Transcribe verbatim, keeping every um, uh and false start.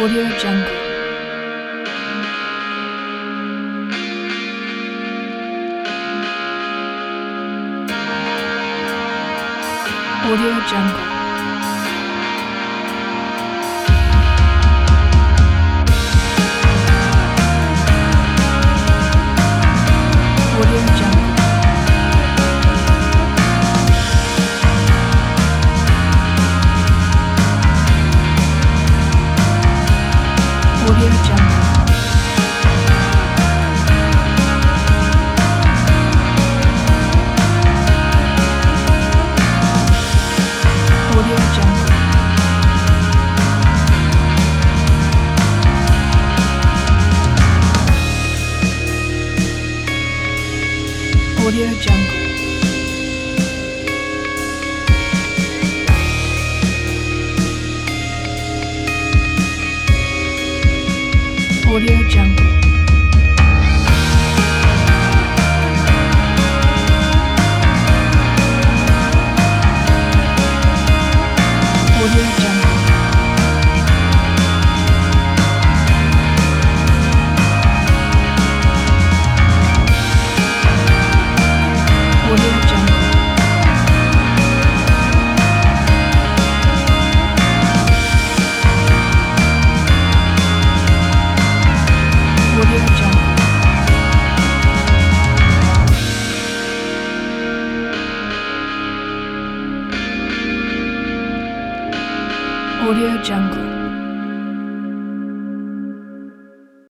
Audio Jungle. Audio Jungle. Audio Jungle. Audio Jungle. Audio Jungle. Audio Jungle. Audio Jungle. Audio Jungle. Audio Jungle. Audio Jungle. Audio Jungle.